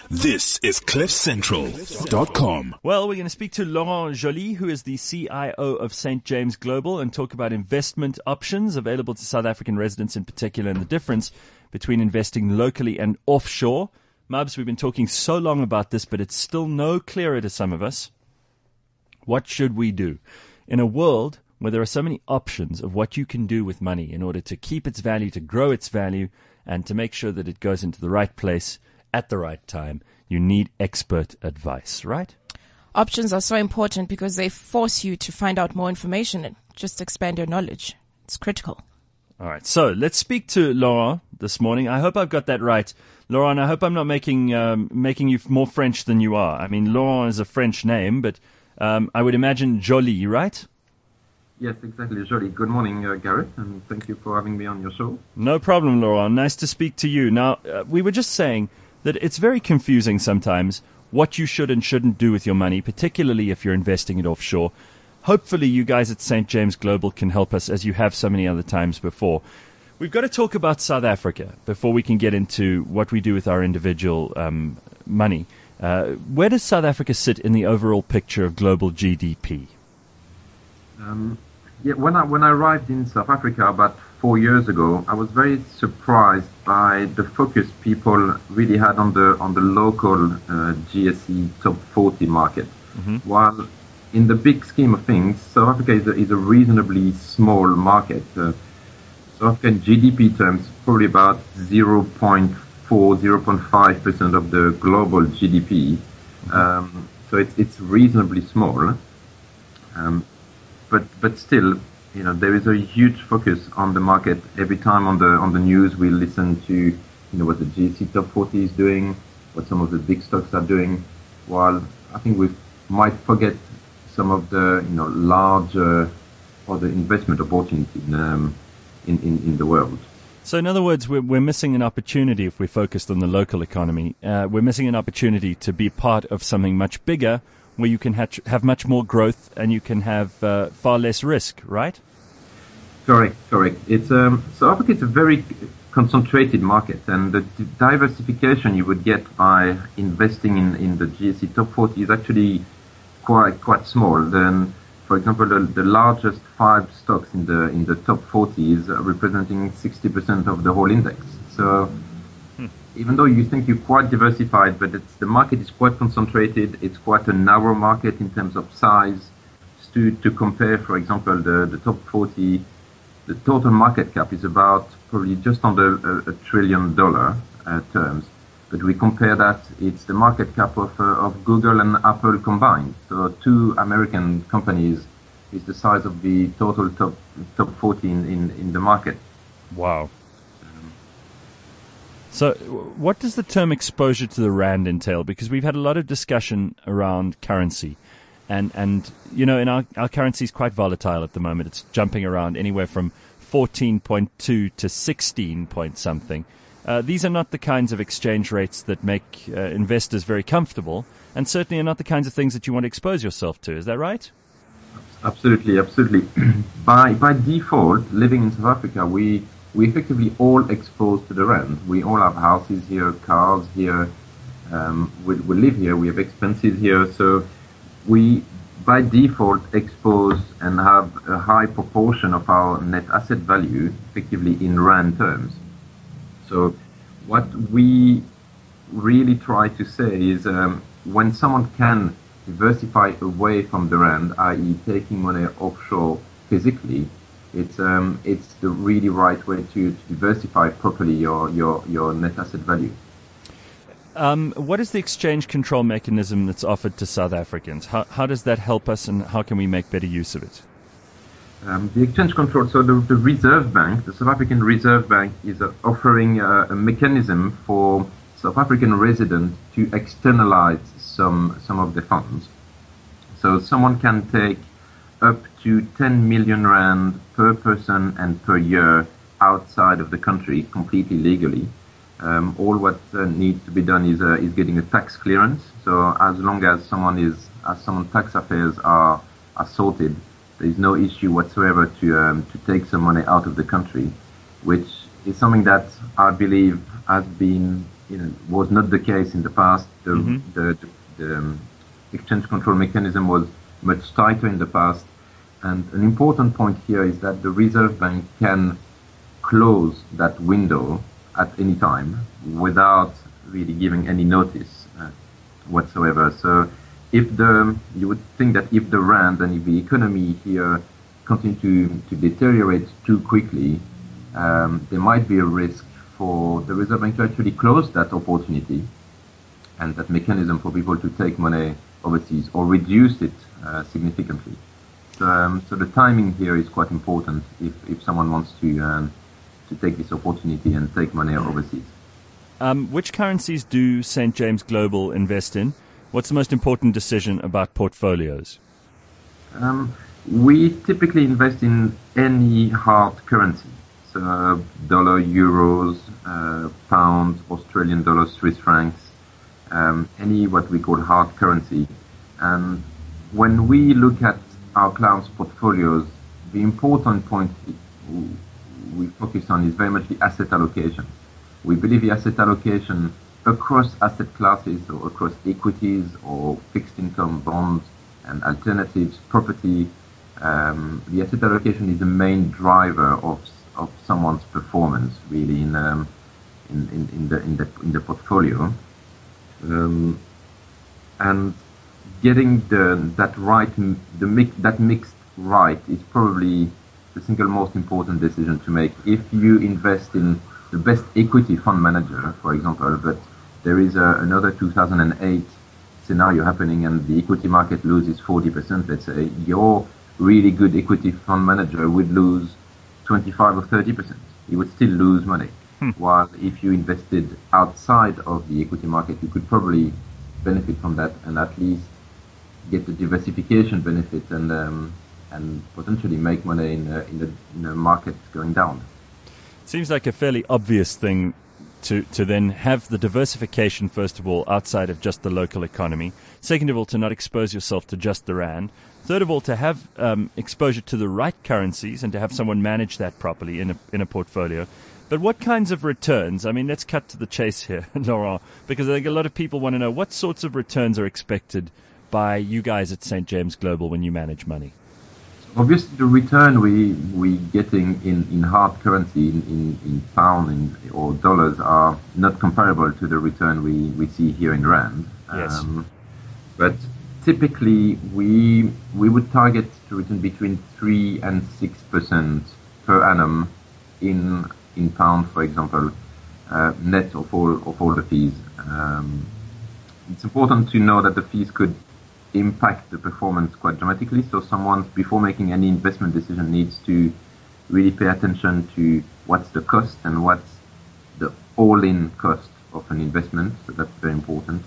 This is CliffCentral.com. Well, we're going to speak to Laurent Joly, who is the CIO of St. James Global, and talk about investment options available to South African residents in particular, and the difference between investing locally and offshore. Mubs, we've been talking so long about this, but it's still no clearer to some of us. What should we do in a world where there are so many options of what you can do with money in order to keep its value, to grow its value, and to make sure that it goes into the right place at the right time? You need expert advice, right? Options are so important because they force you to find out more information and just expand your knowledge. It's critical. All right, so let's speak to Laurent this morning. I hope I've got that right. Laurent, I hope I'm not making you more French than you are. I mean, Laurent is a French name, but I would imagine Joly, right? Yes, exactly, Joly. Good morning, Gareth, and thank you for having me on your show. No problem, Laurent. Nice to speak to you. Now, we were just saying that it's very confusing sometimes what you should and shouldn't do with your money, particularly if you're investing it offshore. Hopefully you guys at St. James Global can help us, as you have so many other times before. We've got to talk about South Africa before we can get into what we do with our individual money. Where does South Africa sit in the overall picture of global GDP? When I arrived in South Africa about 4 years ago, I was very surprised by the focus people really had on the local GSE top 40 market. Mm-hmm. While in the big scheme of things, South Africa is a reasonably small market. South African GDP terms, probably about 0.5% of the global GDP. Mm-hmm. So it's reasonably small. But still, you know, there is a huge focus on the market. Every time on the news, we listen to, what the GSE top 40 is doing, what some of the big stocks are doing. While I think we might forget some of the, larger other investment opportunities in the world. So in other words, we're missing an opportunity if we're focused on the local economy. We're missing an opportunity to be part of something much bigger, where you can have much more growth and you can have far less risk, right? Correct. It's South Africa is a very concentrated market, and the diversification you would get by investing in the GSE top 40 is actually quite small. Then, for example, the largest 5 stocks in the top 40 is representing 60% of the whole index. So even though you think you're quite diversified, but the market is quite concentrated. It's quite a narrow market in terms of size. To compare, for example, the top 40, the total market cap is about probably just under $1 trillion terms. But we compare that, it's the market cap of Google and Apple combined. So 2 American companies is the size of the total top 40 in the market. Wow. So what does the term exposure to the rand entail? Because we've had a lot of discussion around currency. And in our currency is quite volatile at the moment. It's jumping around anywhere from 14.2 to 16 point something. These are not the kinds of exchange rates that make investors very comfortable, and certainly are not the kinds of things that you want to expose yourself to. Is that right? Absolutely. By default, living in South Africa, we effectively all exposed to the rand. We all have houses here, cars here. We live here. We have expenses here. So we, by default, expose and have a high proportion of our net asset value effectively in rand terms. So what we really try to say is when someone can diversify away from the rand, i.e. taking money offshore physically, it's the really right way to diversify properly your net asset value. What is the exchange control mechanism that's offered to South Africans? How does that help us, and how can we make better use of it? The exchange control, so the Reserve Bank, the South African Reserve Bank, is offering a mechanism for South African residents to externalize some of the funds. So someone can take up to 10 million rand per person and per year outside of the country completely legally. All what needs to be done is getting a tax clearance. So as long as someone's tax affairs are sorted, there is no issue whatsoever to take some money out of the country, which is something that I believe has been was not the case in the past. The exchange control mechanism was much tighter in the past. And an important point here is that the Reserve Bank can close that window at any time without really giving any notice whatsoever. So you would think that if the rand and if the economy here continue to deteriorate too quickly, there might be a risk for the Reserve Bank to actually close that opportunity and that mechanism for people to take money overseas or reduce it significantly. So the timing here is quite important if someone wants to take this opportunity and take money overseas. Which currencies do St. James Global invest in? What's the most important decision about portfolios? We typically invest in any hard currency. So dollar, euros, pounds, Australian dollars, Swiss francs, any what we call hard currency. And when we look at our clients' portfolios, the important point we focus on is very much the asset allocation. We believe the asset allocation across asset classes or across equities or fixed income bonds and alternatives, property, the asset allocation is the main driver of someone's performance really in the portfolio. And getting that mixed right is probably the single most important decision to make. If you invest in the best equity fund manager, for example, but there is another 2008 scenario happening and the equity market loses 40%, let's say, your really good equity fund manager would lose 25 or 30%. He would still lose money. While if you invested outside of the equity market, you could probably benefit from that and at least get the diversification benefit and potentially make money in the market going down. Seems like a fairly obvious thing to then have the diversification, first of all, outside of just the local economy. Second of all, to not expose yourself to just the rand. Third of all, to have exposure to the right currencies and to have someone manage that properly in a portfolio. But what kinds of returns? I mean, let's cut to the chase here, Laurent, because I think a lot of people want to know what sorts of returns are expected by you guys at St. James Global when you manage money. Obviously, the return we getting in hard currency, in pound or dollars, are not comparable to the return we see here in rand. Yes. But typically, we would target to return between 3 and 6% per annum in pound, for example, net of all the fees. It's important to know that the fees could impact the performance quite dramatically. So someone, before making any investment decision, needs to really pay attention to what's the cost and what's the all-in cost of an investment. So that's very important.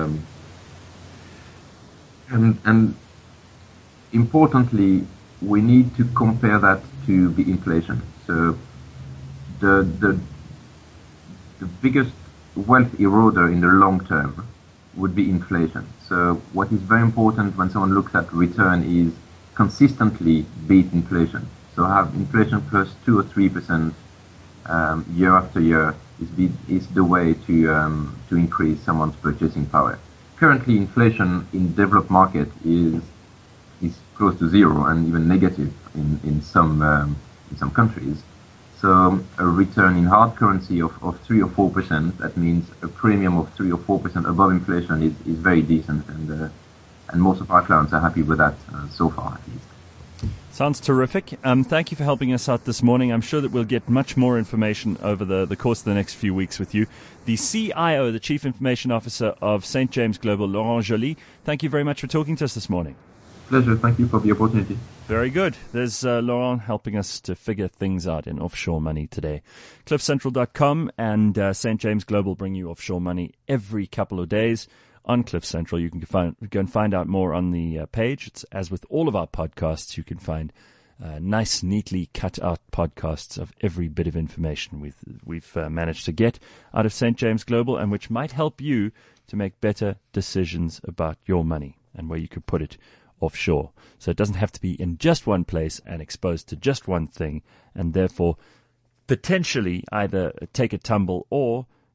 And importantly, we need to compare that to the inflation. So the biggest wealth eroder in the long term would be inflation. So what is very important when someone looks at return is consistently beat inflation. So have inflation plus 2 or 3% year after year is the way to increase someone's purchasing power. Currently, inflation in developed market is close to zero and even negative in some countries. So a return in hard currency of 3 or 4%, that means a premium of 3 or 4% above inflation is very decent, and most of our clients are happy with that so far, at least. Sounds terrific. Thank you for helping us out this morning. I'm sure that we'll get much more information over the course of the next few weeks with you. The CIO, the Chief Information Officer of St. James Global, Laurent Joly, thank you very much for talking to us this morning. Pleasure. Thank you for the opportunity. Very good. There's Laurent helping us to figure things out in offshore money today. CliffCentral.com and St. James Global bring you offshore money every couple of days on Cliff Central. You can go and find out more on the page. It's as with all of our podcasts, you can find nice, neatly cut out podcasts of every bit of information we've managed to get out of St. James Global, and which might help you to make better decisions about your money and where you could put it offshore. So it doesn't have to be in just one place and exposed to just one thing, and therefore potentially either take a tumble or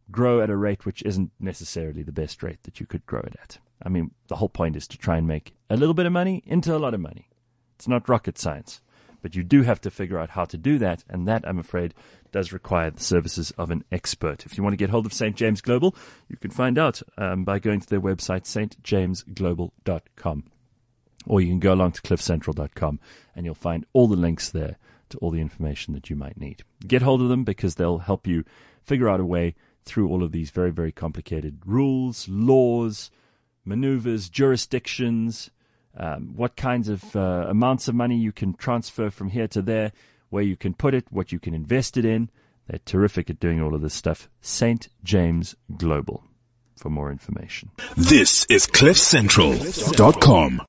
grow at a rate which isn't necessarily the best rate that you could grow it at. I mean, the whole point is to try and make a little bit of money into a lot of money. It's not rocket science, but you do have to figure out how to do that, and that, I'm afraid, does require the services of an expert. If you want to get hold of St. James Global, you can find out by going to their website, stjamesglobal.com. Or you can go along to cliffcentral.com, and you'll find all the links there to all the information that you might need. Get hold of them because they'll help you figure out a way through all of these very, very complicated rules, laws, maneuvers, jurisdictions, what kinds of amounts of money you can transfer from here to there, where you can put it, what you can invest it in. They're terrific at doing all of this stuff. St. James Global for more information. This is cliffcentral.com.